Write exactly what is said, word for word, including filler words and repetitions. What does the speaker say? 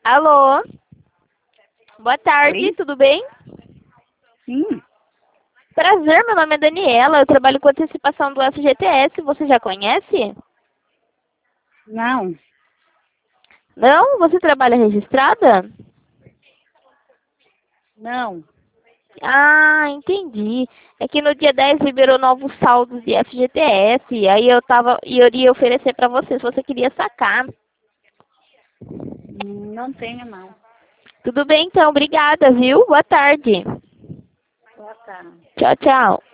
Alô? Boa tarde, Oi? tudo bem? Sim. Prazer, meu nome é Daniela, eu trabalho com antecipação do F G T S, você já conhece? Não. Não? Você trabalha registrada? Não. Ah, entendi. É que no dia dez liberou novos saldos de F G T S, aí eu tava e eu iria oferecer para você se você queria sacar. Não tenho, não. Tudo bem então, obrigada, viu? Boa tarde. Boa tarde. Tchau, tchau.